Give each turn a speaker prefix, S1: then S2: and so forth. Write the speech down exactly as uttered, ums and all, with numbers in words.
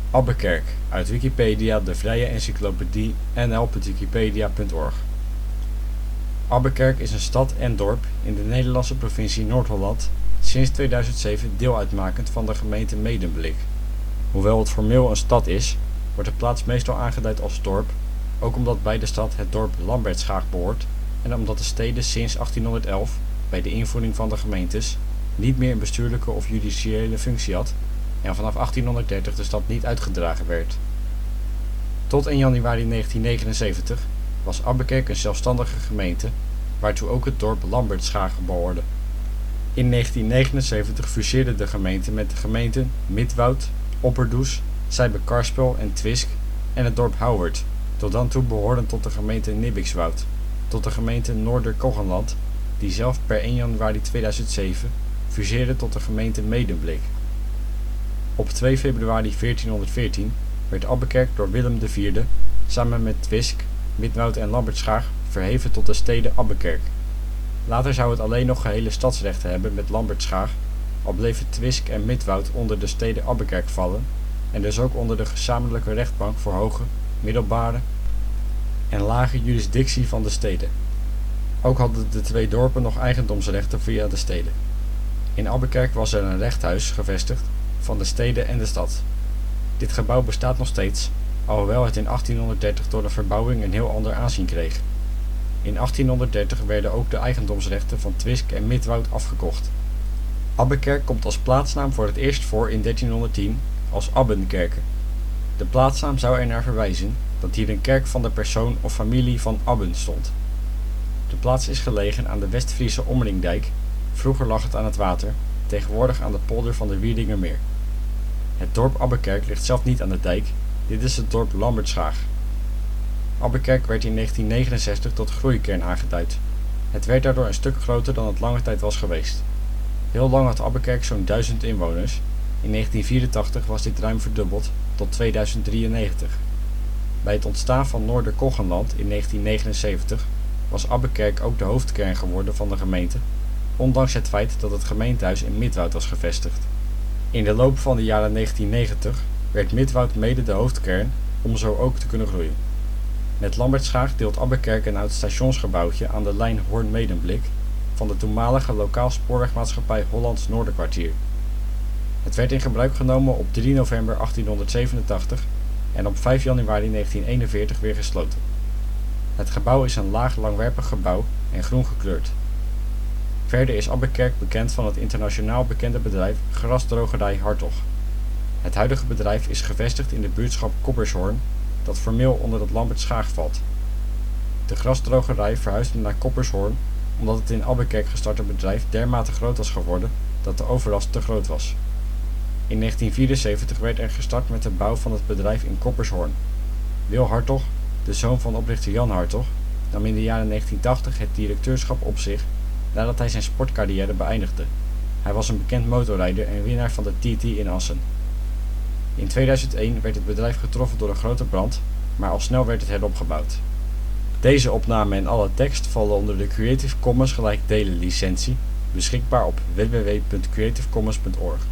S1: Abbekerk, uit Wikipedia, de vrije encyclopedie. n l punt wikipedia punt org. Abbekerk is een stad en dorp in de Nederlandse provincie Noord-Holland, sinds tweeduizend zeven deel uitmakend van de gemeente Medemblik. Hoewel het formeel een stad is, wordt de plaats meestal aangeduid als dorp, ook omdat bij de stad het dorp Lambertschaag behoort en omdat de stede sinds achttienhonderdelf, bij de invoering van de gemeentes, niet meer een bestuurlijke of justitiële functie had en vanaf achttienhonderddertig de stad niet uitgedragen werd. Tot één januari negentien negenenzeventig was Abbekerk een zelfstandige gemeente, waartoe ook het dorp Lambertschaag behoorde. In negentien negenenzeventig fuseerde de gemeente met de gemeenten Midwoud, Opperdoes, Sijbekarspel en Twisk en het dorp Houwert, tot dan toe behorend tot de gemeente Nibbikswoud, tot de gemeente Noorder-Koggenland, die zelf per één januari tweeduizend zeven fuseerde tot de gemeente Medemblik. Op twee februari veertienhonderdveertien werd Abbekerk door Willem de vierde samen met Twisk, Midwoud en Lambertschaag verheven tot de stede Abbekerk. Later zou het alleen nog gehele stadsrechten hebben met Lambertschaag, al bleven Twisk en Midwoud onder de stede Abbekerk vallen en dus ook onder de gezamenlijke rechtbank voor hoge, middelbare en lage jurisdictie van de steden. Ook hadden de twee dorpen nog eigendomsrechten via de steden. In Abbekerk was er een rechthuis gevestigd van de stede en de stad. Dit gebouw bestaat nog steeds, alhoewel het in achttienhonderddertig door de verbouwing een heel ander aanzien kreeg. In achttienhonderddertig werden ook de eigendomsrechten van Twisk en Midwoud afgekocht. Abbekerk komt als plaatsnaam voor het eerst voor in dertienhonderdtien als Abbenkerke. De plaatsnaam zou ernaar verwijzen dat hier een kerk van de persoon of familie van Abben stond. De plaats is gelegen aan de West-Friese Omringdijk, vroeger lag het aan het water, tegenwoordig aan de polder van de Wierdingermeer. Het dorp Abbekerk ligt zelf niet aan de dijk, dit is het dorp Lambertschaag. Abbekerk werd in negentien negenenzestig tot groeikern aangeduid. Het werd daardoor een stuk groter dan het lange tijd was geweest. Heel lang had Abbekerk zo'n duizend inwoners, in negentien vierentachtig was dit ruim verdubbeld tot tweeduizend drieënnegentig. Bij het ontstaan van Noorder-Koggenland in negentien negenenzeventig was Abbekerk ook de hoofdkern geworden van de gemeente, ondanks het feit dat het gemeentehuis in Midwoud was gevestigd. In de loop van de jaren negentien negentig werd Midwoud mede de hoofdkern om zo ook te kunnen groeien. Met Lambertschaag deelt Abbekerk een oud stationsgebouwtje aan de lijn Hoorn-Medemblik van de toenmalige lokaal spoorwegmaatschappij Hollands Noorderkwartier. Het werd in gebruik genomen op drie november achttienhonderdzevenentachtig en op vijf januari negentien eenenveertig weer gesloten. Het gebouw is een laag langwerpig gebouw en groen gekleurd. Verder is Abbekerk bekend van het internationaal bekende bedrijf Grasdrogerij Hartog. Het huidige bedrijf is gevestigd in de buurtschap Koppershoorn, dat formeel onder het Lambertschaag valt. De grasdrogerij verhuisde naar Koppershoorn omdat het in Abbekerk gestarte bedrijf dermate groot was geworden dat de overlast te groot was. In negentien vierenzeventig werd er gestart met de bouw van het bedrijf in Koppershoorn. Wil Hartog, de zoon van oprichter Jan Hartog, nam in de jaren negentien tachtig het directeurschap op zich nadat hij zijn sportcarrière beëindigde. Hij was een bekend motorrijder en winnaar van de T T in Assen. In tweeduizend één werd het bedrijf getroffen door een grote brand, maar al snel werd het heropgebouwd. Deze opname en alle tekst vallen onder de Creative Commons gelijk delen licentie, beschikbaar op w w w punt creative commons punt org.